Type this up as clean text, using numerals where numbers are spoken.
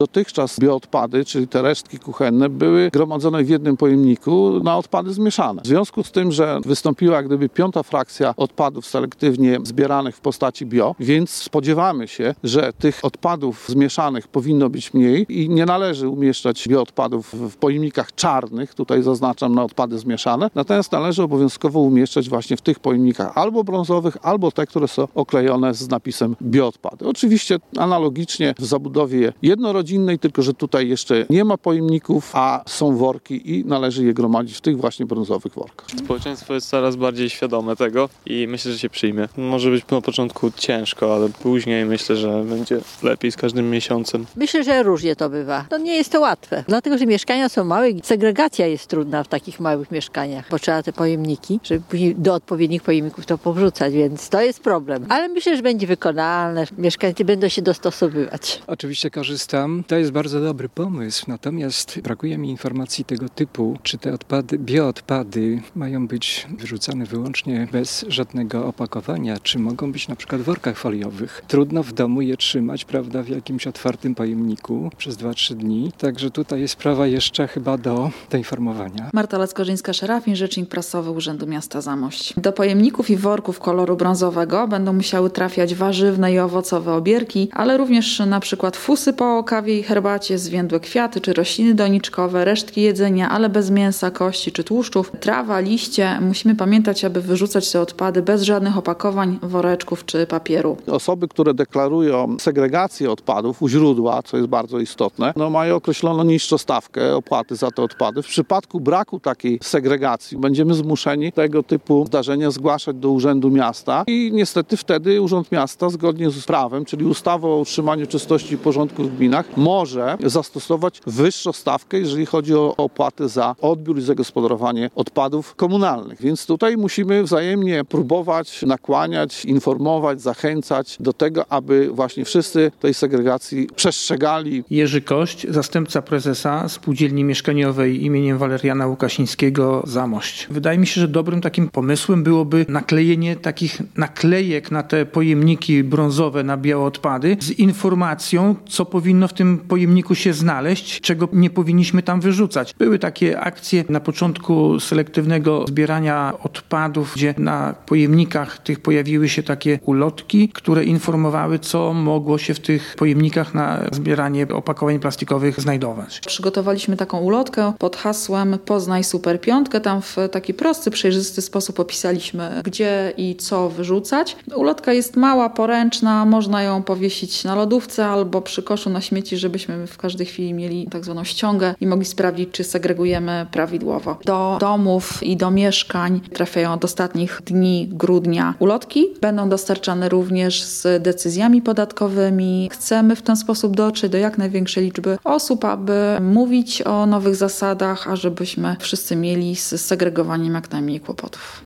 Dotychczas bioodpady, czyli te resztki kuchenne, były gromadzone w jednym pojemniku na odpady zmieszane. W związku z tym, że wystąpiła jak gdyby 5. frakcja odpadów selektywnie zbieranych w postaci bio, więc spodziewamy się, że tych odpadów zmieszanych powinno być mniej i nie należy umieszczać bioodpadów w pojemnikach czarnych, tutaj zaznaczam na odpady zmieszane, natomiast należy obowiązkowo umieszczać właśnie w tych pojemnikach albo brązowych, albo te, które są oklejone z napisem bioodpady. Oczywiście analogicznie w zabudowie jednorodzinnej, tylko że tutaj jeszcze nie ma pojemników, a są worki i należy je gromadzić w tych właśnie brązowych workach. Społeczeństwo jest coraz bardziej świadome tego i myślę, że się przyjmie. Może być na początku ciężko, ale później myślę, że będzie lepiej z każdym miesiącem. Myślę, że różnie to bywa. To nie jest to łatwe, dlatego że mieszkania są małe i segregacja jest trudna w takich małych mieszkaniach, bo trzeba te pojemniki, żeby później do odpowiednich pojemników to powrzucać, więc to jest problem. Ale myślę, że będzie wykonalne. Mieszkańcy będą się dostosowywać. Oczywiście korzystam. To jest bardzo dobry pomysł, natomiast brakuje mi informacji tego typu, czy te odpady, bioodpady mają być wyrzucane wyłącznie bez żadnego opakowania, czy mogą być na przykład w workach foliowych. Trudno w domu je trzymać, prawda, w jakimś otwartym pojemniku przez 2-3 dni. Także tutaj jest sprawa jeszcze chyba do informowania. Marta Leckorzyńska-Szerafin, rzecznik prasowy Urzędu Miasta Zamość. Do pojemników i worków koloru brązowego będą musiały trafiać warzywne i owocowe obierki, ale również na przykład fusy po kawie i herbacie, zwiędłe kwiaty czy rośliny doniczkowe, resztki jedzenia, ale bez mięsa, kości czy tłuszczów, trawa, liście. Musimy pamiętać, aby wyrzucać te odpady bez żadnych opakowań, woreczków czy papieru. Osoby, które deklarują segregację odpadów u źródła, co jest bardzo istotne, mają określoną niższą stawkę opłaty za te odpady. W przypadku braku takiej segregacji będziemy zmuszeni tego typu zdarzenia zgłaszać do Urzędu Miasta i niestety wtedy Urząd Miasta zgodnie z prawem, czyli ustawą o utrzymaniu czystości i porządku w gminach, może zastosować wyższą stawkę, jeżeli chodzi o opłaty za odbiór i zagospodarowanie odpadów komunalnych. Więc tutaj musimy wzajemnie próbować nakłaniać, informować, zachęcać do tego, aby właśnie wszyscy tej segregacji przestrzegali. Jerzy Kość, zastępca prezesa Spółdzielni Mieszkaniowej imieniem Waleriana Łukasińskiego Zamość. Wydaje mi się, że dobrym takim pomysłem byłoby naklejenie takich naklejek na te pojemniki brązowe, na białe odpady z informacją, co powinno w tym pojemniku się znaleźć, czego nie powinniśmy tam wyrzucać. Były takie akcje na początku selektywnego zbierania odpadów, gdzie na pojemnikach tych pojawiły się takie ulotki, które informowały, co mogło się w tych pojemnikach na zbieranie opakowań plastikowych znajdować. Przygotowaliśmy taką ulotkę pod hasłem Poznaj Super Piątkę. Tam w taki prosty, przejrzysty sposób opisaliśmy, gdzie i co wyrzucać. Ulotka jest mała, poręczna, można ją powiesić na lodówce albo przy koszu na śmieci, żebyśmy w każdej chwili mieli tak zwaną ściągę i mogli sprawdzić, czy segregujemy prawidłowo. Do domów i do mieszkań trafiają od ostatnich dni grudnia ulotki. Będą dostarczane również z decyzjami podatkowymi. Chcemy w ten sposób dotrzeć do jak największej liczby osób, aby mówić o nowych zasadach, a żebyśmy wszyscy mieli z segregowaniem jak najmniej kłopotów.